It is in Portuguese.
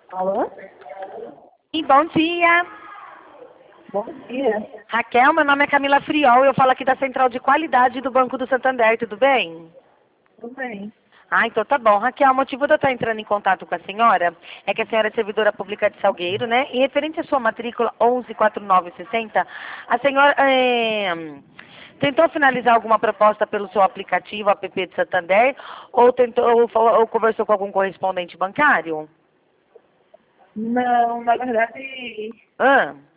Alô? E bom dia. Bom dia. Raquel, meu nome é Camila Friol, eu falo aqui da Central de Qualidade do Banco do Santander, tudo bem? Tudo bem. Ah, então tá bom. Raquel, o motivo de eu estar entrando em contato com a senhora é que a senhora é servidora pública de Salgueiro, né? E referente à sua matrícula 114960, a senhora tentou finalizar alguma proposta pelo seu aplicativo, app de Santander, ou ou conversou com algum correspondente bancário? Não, na verdade, Hã?